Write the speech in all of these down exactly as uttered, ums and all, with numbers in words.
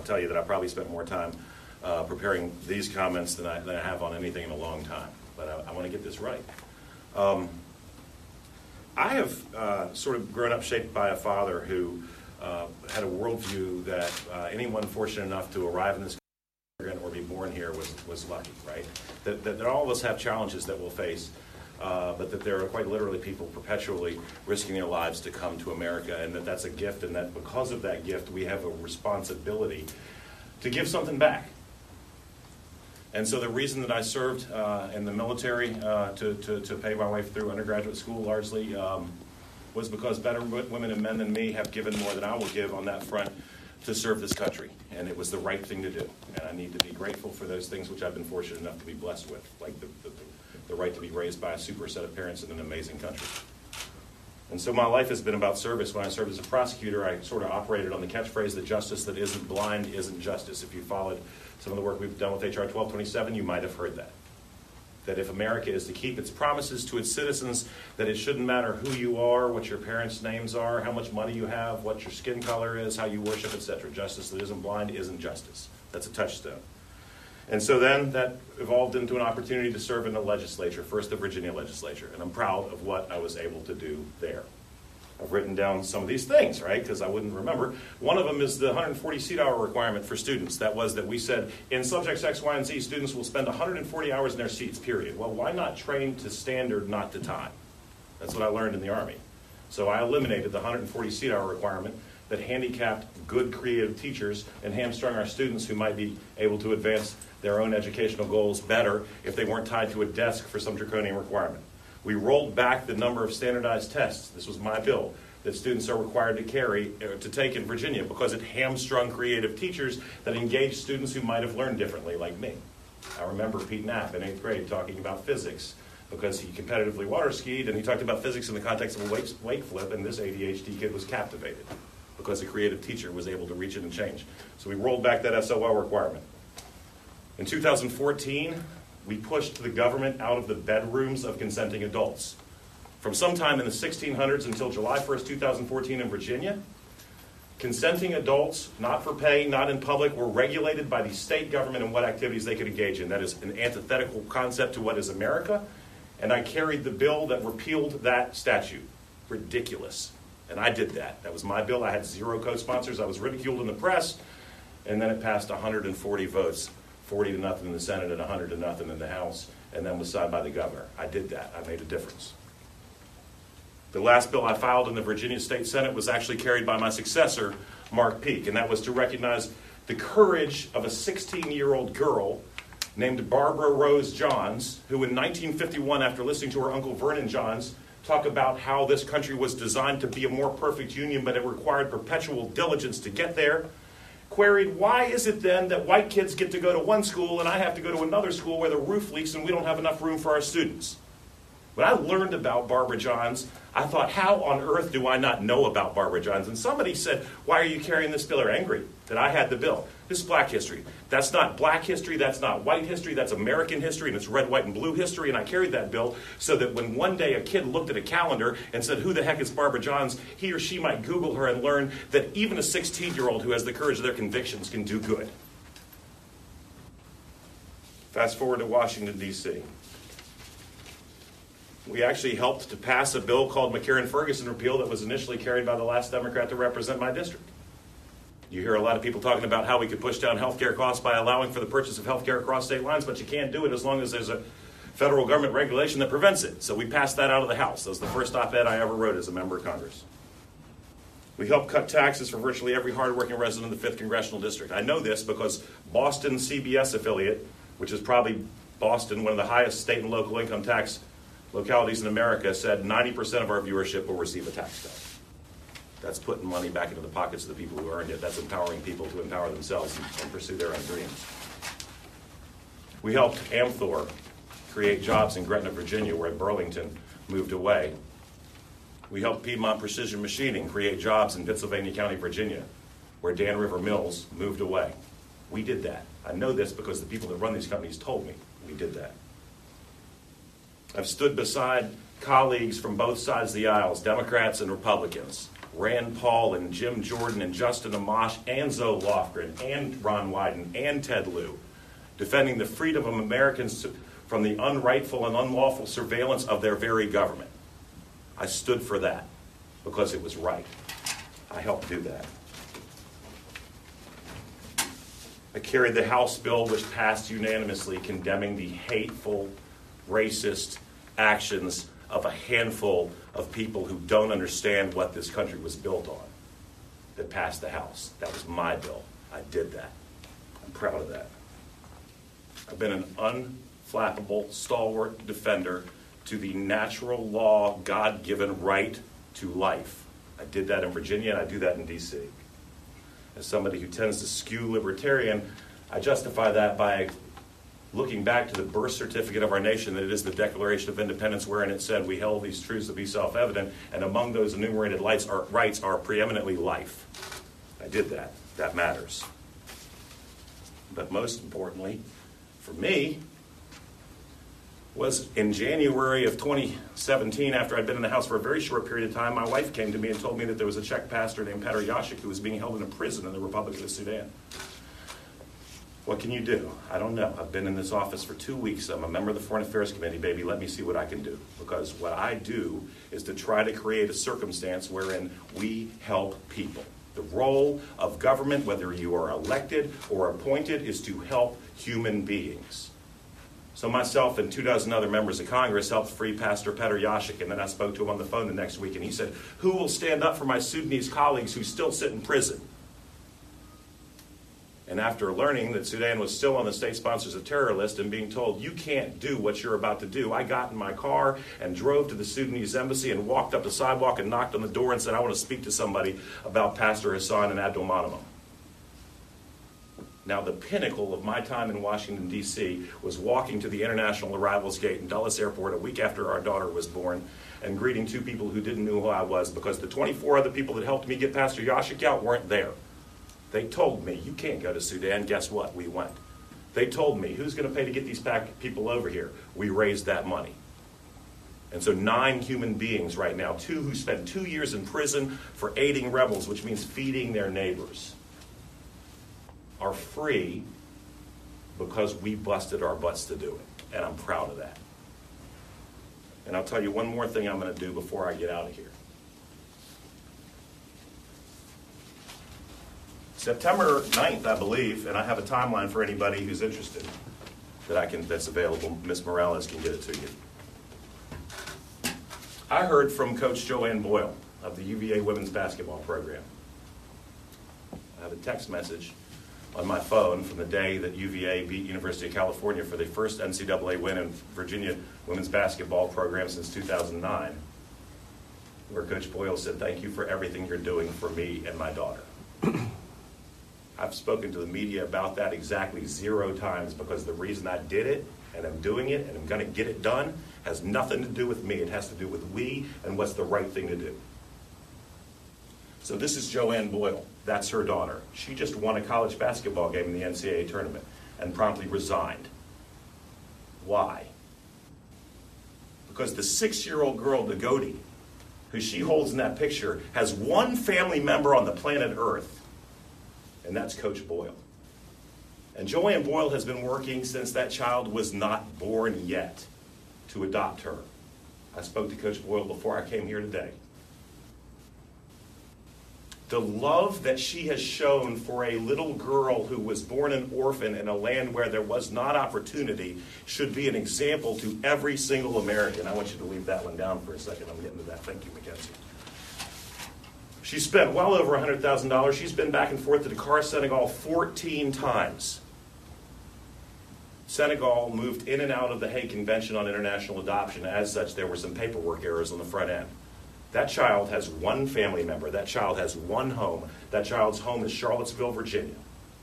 tell you that I probably spent more time uh, preparing these comments than I, than I have on anything in a long time. But I, I want to get this right. Um, I have uh, sort of grown up shaped by a father who uh, had a worldview that uh, anyone fortunate enough to arrive in this country or be born here was, was lucky, right? That, that, that all of us have challenges that we'll face, uh, but that there are quite literally people perpetually risking their lives to come to America, and that that's a gift, and that because of that gift, we have a responsibility to give something back. And so the reason that I served uh, in the military uh, to, to, to pay my way through undergraduate school largely um, was because better women and men than me have given more than I will give on that front to serve this country. And it was the right thing to do. And I need to be grateful for those things which I've been fortunate enough to be blessed with, like the, the, the right to be raised by a super set of parents in an amazing country. And so my life has been about service. When I served as a prosecutor, I sort of operated on the catchphrase that justice that isn't blind isn't justice. If you followed some of the work we've done with H R twelve twenty-seven, you might have heard that. That if America is to keep its promises to its citizens, that it shouldn't matter who you are, what your parents' names are, how much money you have, what your skin color is, how you worship, et cetera. Justice that isn't blind isn't justice. That's a touchstone. And so then that evolved into an opportunity to serve in the legislature, first the Virginia legislature, and I'm proud of what I was able to do there. I've written down some of these things, right, because I wouldn't remember. One of them is the one hundred forty seat hour requirement for students. That was that we said in subjects X, Y, and Z, students will spend one hundred forty hours in their seats, period. Well, why not train to standard, not to time? That's what I learned in the Army. So I eliminated the one hundred forty seat hour requirement that handicapped good creative teachers and hamstrung our students who might be able to advance their own educational goals better if they weren't tied to a desk for some draconian requirement. We rolled back the number of standardized tests. This was my bill, that students are required to carry, uh, to take in Virginia, because it hamstrung creative teachers that engaged students who might have learned differently, like me. I remember Pete Knapp in eighth grade talking about physics because he competitively water skied, and he talked about physics in the context of a wake, wake flip, and this A D H D kid was captivated because a creative teacher was able to reach it and change. So we rolled back that S O L requirement. In two thousand fourteen, we pushed the government out of the bedrooms of consenting adults. From sometime in the sixteen hundreds until July first, two thousand fourteen in Virginia, consenting adults, not for pay, not in public, were regulated by the state government and what activities they could engage in. That is an antithetical concept to what is America, and I carried the bill that repealed that statute. Ridiculous. And I did that. That was my bill. I had zero co-sponsors. I was ridiculed in the press, and then it passed one hundred forty votes. forty to nothing in the Senate and one hundred to nothing in the House, and then was signed by the governor. I did that. I made a difference. The last bill I filed in the Virginia State Senate was actually carried by my successor, Mark Peake, and that was to recognize the courage of a sixteen-year-old girl named Barbara Rose Johns, who in nineteen fifty-one, after listening to her uncle Vernon Johns talk about how this country was designed to be a more perfect union, but it required perpetual diligence to get there, queried, why is it then that white kids get to go to one school and I have to go to another school where the roof leaks and we don't have enough room for our students? When I learned about Barbara Johns, I thought, how on earth do I not know about Barbara Johns? And somebody said, why are you carrying this bill? Or angry that I had the bill. This is black history. That's not black history, that's not white history, that's American history, and it's red, white, and blue history, and I carried that bill so that when one day a kid looked at a calendar and said, who the heck is Barbara Johns, he or she might Google her and learn that even a sixteen-year-old who has the courage of their convictions can do good. Fast forward to Washington, D C We actually helped to pass a bill called McCarran-Ferguson repeal that was initially carried by the last Democrat to represent my district. You hear a lot of people talking about how we could push down health care costs by allowing for the purchase of health care across state lines, but you can't do it as long as there's a federal government regulation that prevents it. So we passed that out of the House. That was the first op-ed I ever wrote as a member of Congress. We helped cut taxes for virtually every hardworking resident of the fifth Congressional District. I know this because Boston C B S affiliate, which is probably Boston, one of the highest state and local income tax localities in America, said ninety percent of our viewership will receive a tax cut. That's putting money back into the pockets of the people who earned it. That's empowering people to empower themselves and, and pursue their own dreams. We helped Amthor create jobs in Gretna, Virginia, where Burlington moved away. We helped Piedmont Precision Machining create jobs in Pittsylvania County, Virginia, where Dan River Mills moved away. We did that. I know this because the people that run these companies told me we did that. I've stood beside colleagues from both sides of the aisles, Democrats and Republicans, Rand Paul and Jim Jordan and Justin Amash and Zoe Lofgren and Ron Wyden and Ted Lieu, defending the freedom of Americans from the unrightful and unlawful surveillance of their very government. I stood for that because it was right. I helped do that. I carried the House bill which passed unanimously condemning the hateful, racist actions of a handful of people who don't understand what this country was built on, that passed the House. That was my bill. I did that. I'm proud of that. I've been an unflappable, stalwart defender to the natural law, God-given right to life. I did that in Virginia, and I do that in D C. As somebody who tends to skew libertarian, I justify that by looking back to the birth certificate of our nation, that it is the Declaration of Independence, wherein it said we held these truths to be self-evident, and among those enumerated rights are, rights are preeminently life. I did that. That matters. But most importantly, for me, was in January of twenty seventeen, after I'd been in the House for a very short period of time, my wife came to me and told me that there was a Czech pastor named Petr Jášek who was being held in a prison in the Republic of Sudan. What can you do? I don't know. I've been in this office for two weeks. I'm a member of the Foreign Affairs Committee. Baby, let me see what I can do. Because what I do is to try to create a circumstance wherein we help people. The role of government, whether you are elected or appointed, is to help human beings. So myself and two dozen other members of Congress helped free Pastor Petr Jášek, and then I spoke to him on the phone the next week, and he said, who will stand up for my Sudanese colleagues who still sit in prison? And after learning that Sudan was still on the state sponsors of terror list and being told, you can't do what you're about to do, I got in my car and drove to the Sudanese embassy and walked up the sidewalk and knocked on the door and said, I want to speak to somebody about Pastor Hassan and Abdul Manamah. Now, the pinnacle of my time in Washington, D C was walking to the International Arrivals Gate in Dulles Airport a week after our daughter was born and greeting two people who didn't know who I was because the twenty-four other people that helped me get Pastor Jášek out weren't there. They told me, you can't go to Sudan. Guess what? We went. They told me, who's going to pay to get these people over here? We raised that money. And so nine human beings right now, two who spent two years in prison for aiding rebels, which means feeding their neighbors, are free because we busted our butts to do it. And I'm proud of that. And I'll tell you one more thing I'm going to do before I get out of here. September ninth, I believe, and I have a timeline for anybody who's interested that I can that's available. Miz Morales can get it to you. I heard from Coach Joanne Boyle of the U V A women's basketball program. I have a text message on my phone from the day that U V A beat University of California for the first N C double A win in Virginia women's basketball program since two thousand nine, where Coach Boyle said, thank you for everything you're doing for me and my daughter. I've spoken to the media about that exactly zero times because the reason I did it and I'm doing it and I'm going to get it done has nothing to do with me. It has to do with we and what's the right thing to do. So this is Joanne Boyle. That's her daughter. She just won a college basketball game in the N C double A tournament and promptly resigned. Why? Because the six-year-old girl, Nagoti, who she holds in that picture, has one family member on the planet Earth, and that's Coach Boyle. And Joanne Boyle has been working since that child was not born yet to adopt her. I spoke to Coach Boyle before I came here today. The love that she has shown for a little girl who was born an orphan in a land where there was not opportunity should be an example to every single American. I want you to leave that one down for a second. I'm getting to that. Thank you, Mackenzie. She spent well over one hundred thousand dollars. She's been back and forth to Dakar, Senegal fourteen times. Senegal moved in and out of the Hague Convention on International Adoption. As such, there were some paperwork errors on the front end. That child has one family member. That child has one home. That child's home is Charlottesville, Virginia.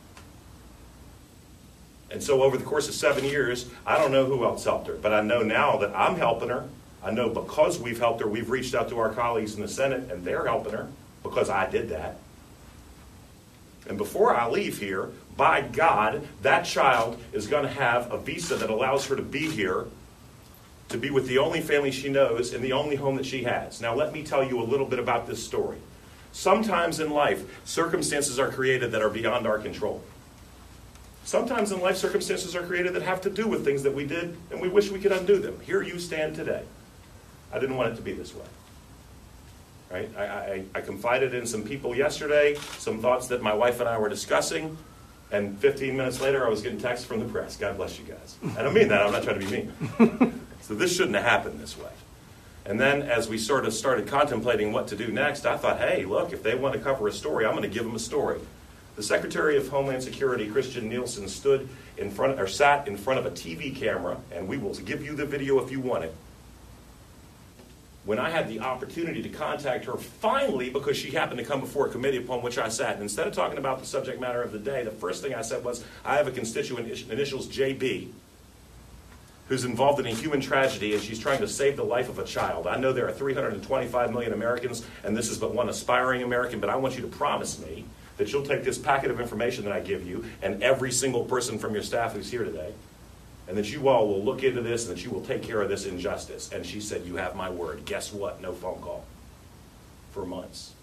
And so over the course of seven years, I don't know who else helped her, but I know now that I'm helping her. I know because we've helped her, we've reached out to our colleagues in the Senate, and they're helping her because I did that. And before I leave here, by God, that child is going to have a visa that allows her to be here, to be with the only family she knows and the only home that she has. Now, let me tell you a little bit about this story. Sometimes in life, circumstances are created that are beyond our control. Sometimes in life, circumstances are created that have to do with things that we did, and we wish we could undo them. Here you stand today. I didn't want it to be this way. Right? I, I, I confided in some people yesterday, some thoughts that my wife and I were discussing, and fifteen minutes later I was getting texts from the press. God bless you guys. I don't mean that. I'm not trying to be mean. So this shouldn't have happened this way. And then as we sort of started contemplating what to do next, I thought, hey, look, if they want to cover a story, I'm going to give them a story. The Secretary of Homeland Security, Christian Nielsen, stood in front, or sat in front of a T V camera, and we will give you the video if you want it. When I had the opportunity to contact her finally, because she happened to come before a committee upon which I sat, and instead of talking about the subject matter of the day, the first thing I said was, I have a constituent, initials J B, who's involved in a human tragedy, and she's trying to save the life of a child. I know there are three hundred twenty-five million Americans, and this is but one aspiring American, but I want you to promise me that you'll take this packet of information that I give you, and every single person from your staff who's here today, and that you all will look into this, and that you will take care of this injustice. And she said, you have my word. Guess what? No phone call. For months.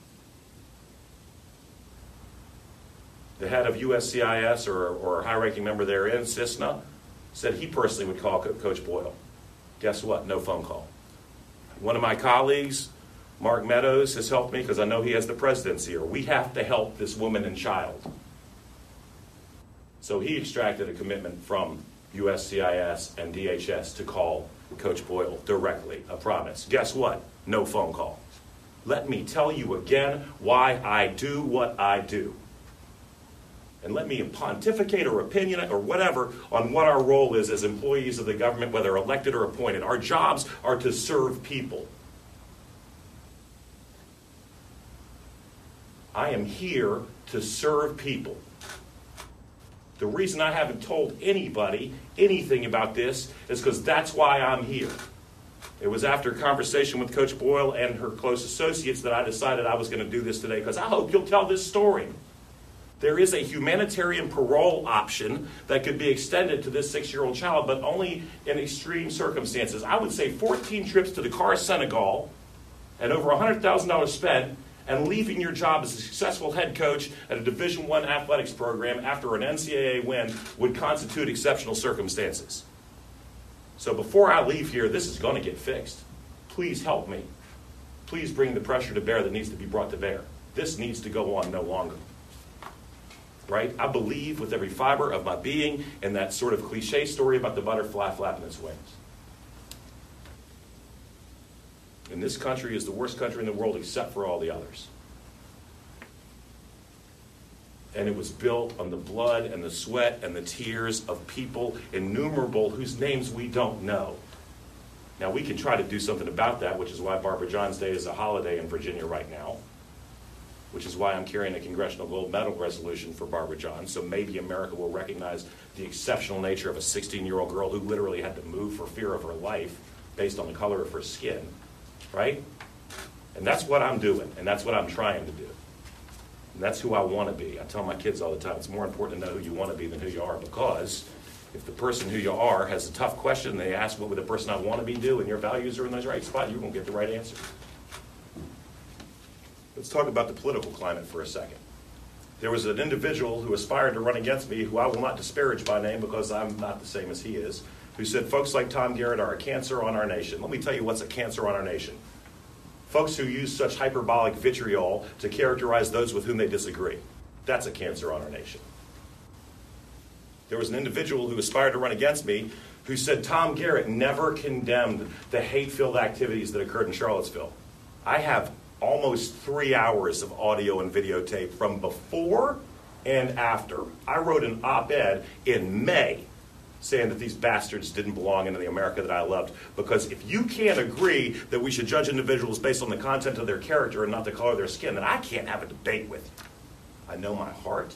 The head of U S C I S, or, or a high-ranking member therein, Cisna, said he personally would call Co- Coach Boyle. Guess what? No phone call. One of my colleagues, Mark Meadows, has helped me because I know he has the presidency here. We have to help this woman and child. So he extracted a commitment from U S C I S and D H S to call Coach Boyle directly, a promise. Guess what? No phone call. Let me tell you again why I do what I do. And let me pontificate or opinion or whatever on what our role is as employees of the government, whether elected or appointed. Our jobs are to serve people. I am here to serve people. The reason I haven't told anybody anything about this is because that's why I'm here. It was after a conversation with Coach Boyle and her close associates that I decided I was going to do this today, because I hope you'll tell this story. There is a humanitarian parole option that could be extended to this six-year-old child, but only in extreme circumstances. I would say fourteen trips to Dakar, Senegal, and over one hundred thousand dollars spent, and leaving your job as a successful head coach at a Division One athletics program after an N C double A win would constitute exceptional circumstances. So before I leave here, this is going to get fixed. Please help me. Please bring the pressure to bear that needs to be brought to bear. This needs to go on no longer. Right? I believe with every fiber of my being in that sort of cliche story about the butterfly flapping its wings. And this country is the worst country in the world except for all the others. And it was built on the blood and the sweat and the tears of people innumerable whose names we don't know. Now, we can try to do something about that, which is why Barbara John's Day is a holiday in Virginia right now, which is why I'm carrying a Congressional Gold Medal resolution for Barbara John. So maybe America will recognize the exceptional nature of a sixteen-year-old girl who literally had to move for fear of her life based on the color of her skin. Right? And that's what I'm doing, and that's what I'm trying to do. And that's who I want to be. I tell my kids all the time, it's more important to know who you want to be than who you are, because if the person who you are has a tough question, they ask what would the person I want to be do, and your values are in the right spot, you're going to get the right answer. Let's talk about the political climate for a second. There was an individual who aspired to run against me, who I will not disparage by name because I'm not the same as he is, who said folks like Tom Garrett are a cancer on our nation. Let me tell you what's a cancer on our nation. Folks who use such hyperbolic vitriol to characterize those with whom they disagree. That's a cancer on our nation. There was an individual who aspired to run against me who said Tom Garrett never condemned the hate-filled activities that occurred in Charlottesville. I have almost three hours of audio and videotape from before and after. I wrote an op-ed in May saying that these bastards didn't belong in the America that I loved. Because if you can't agree that we should judge individuals based on the content of their character and not the color of their skin, then I can't have a debate with you. I know my heart.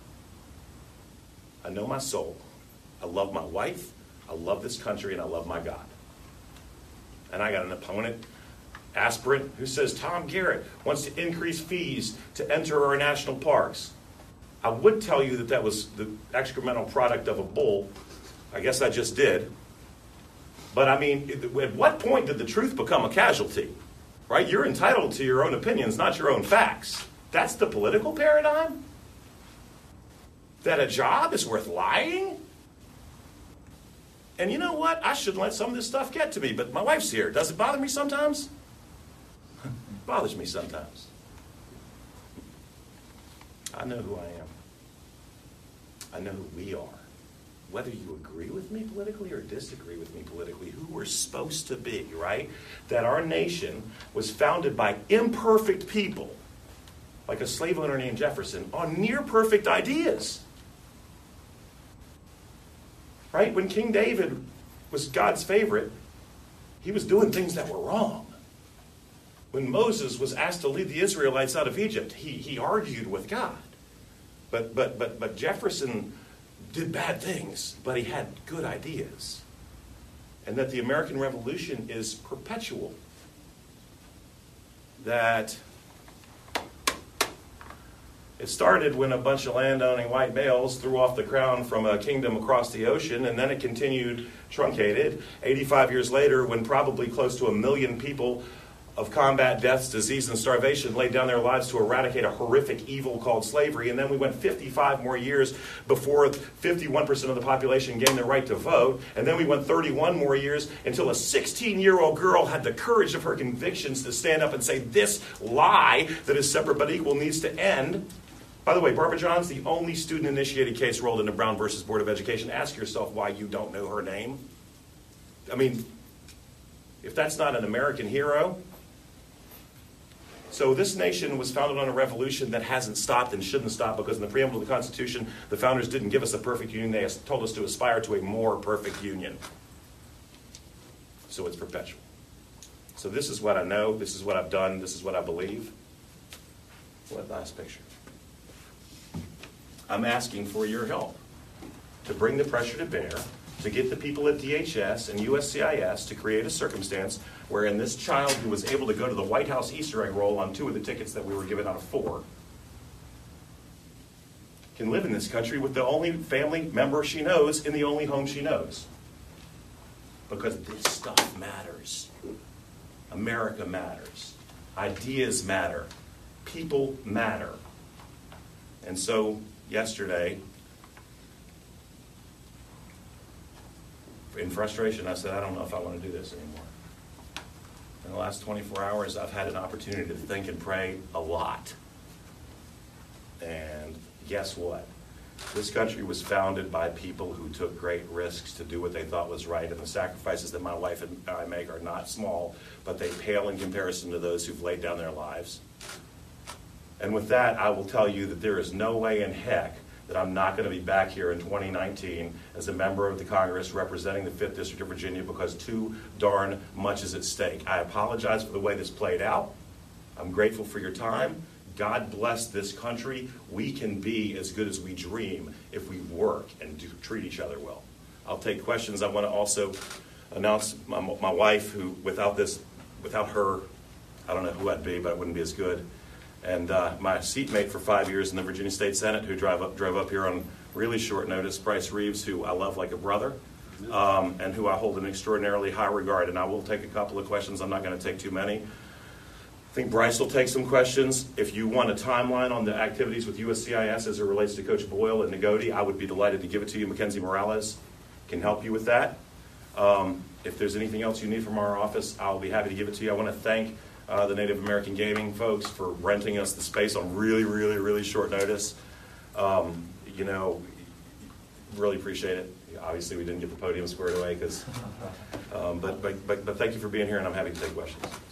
I know my soul. I love my wife. I love this country, and I love my God. And I got an opponent, aspirant, who says Tom Garrett wants to increase fees to enter our national parks. I would tell you that that was the excremental product of a bull. I guess I just did. But I mean, at what point did the truth become a casualty? right? You're entitled to your own opinions, not your own facts. That's the political paradigm? That a job is worth lying? And you know what? I shouldn't let some of this stuff get to me, but my wife's here. Does it bother me sometimes? It bothers me sometimes. I know who I am. I know who we are. Whether you agree with me politically or disagree with me politically, who we're supposed to be, right? That our nation was founded by imperfect people, like a slave owner named Jefferson, on near perfect ideas. Right? When King David was God's favorite, he was doing things that were wrong. When Moses was asked to lead the Israelites out of Egypt, he, he argued with God. But, but, but, but Jefferson did bad things, but he had good ideas. And that the American Revolution is perpetual. That it started when a bunch of landowning white males threw off the crown from a kingdom across the ocean, and then it continued truncated. eighty-five years later, when probably close to a million people of combat, deaths, disease, and starvation laid down their lives to eradicate a horrific evil called slavery. And then we went fifty-five more years before fifty-one percent of the population gained the right to vote. And then we went thirty-one more years until a sixteen-year-old girl had the courage of her convictions to stand up and say, this lie that is separate but equal needs to end. By the way, Barbara John's the only student-initiated case rolled into Brown versus Board of Education. Ask yourself why you don't know her name. I mean, if that's not an American hero. So this nation was founded on a revolution that hasn't stopped and shouldn't stop, because in the preamble of the Constitution, the founders didn't give us a perfect union. They told us to aspire to a more perfect union. So it's perpetual. So this is what I know. This is what I've done. This is what I believe. What last picture? I'm asking for your help to bring the pressure to bear, to get the people at D H S and U S C I S to create a circumstance wherein this child who was able to go to the White House Easter egg roll on two of the tickets that we were given out of four can live in this country with the only family member she knows in the only home she knows. Because this stuff matters. America matters. Ideas matter. People matter. And so yesterday, in frustration, I said, I don't know if I want to do this anymore. In the last twenty-four hours, I've had an opportunity to think and pray a lot. And guess what? This country was founded by people who took great risks to do what they thought was right, and the sacrifices that my wife and I make are not small, but they pale in comparison to those who've laid down their lives. And with that, I will tell you that there is no way in heck that I'm not going to be back here in twenty nineteen as a member of the Congress representing the fifth District of Virginia, because too darn much is at stake. I apologize for the way this played out. I'm grateful for your time. God bless this country. We can be as good as we dream if we work and do, treat each other well. I'll take questions. I want to also announce my, my wife, who without this, without her, I don't know who I'd be, but I wouldn't be as good. And uh, my seatmate for five years in the Virginia State Senate, who drive up, drove up here on really short notice, Bryce Reeves, who I love like a brother, um, and who I hold in extraordinarily high regard. And I will take a couple of questions. I'm not going to take too many. I think Bryce will take some questions. If you want a timeline on the activities with U S C I S as it relates to Coach Boyle and Nagodi, I would be delighted to give it to you. Mackenzie Morales can help you with that. Um, if there's anything else you need from our office, I'll be happy to give it to you. I want to thank Uh, the Native American Gaming folks for renting us the space on really, really, really short notice. Um, you know, really appreciate it. Obviously, we didn't get the podium squared away, because, um, but, but, but, but thank you for being here, and I'm happy to take questions.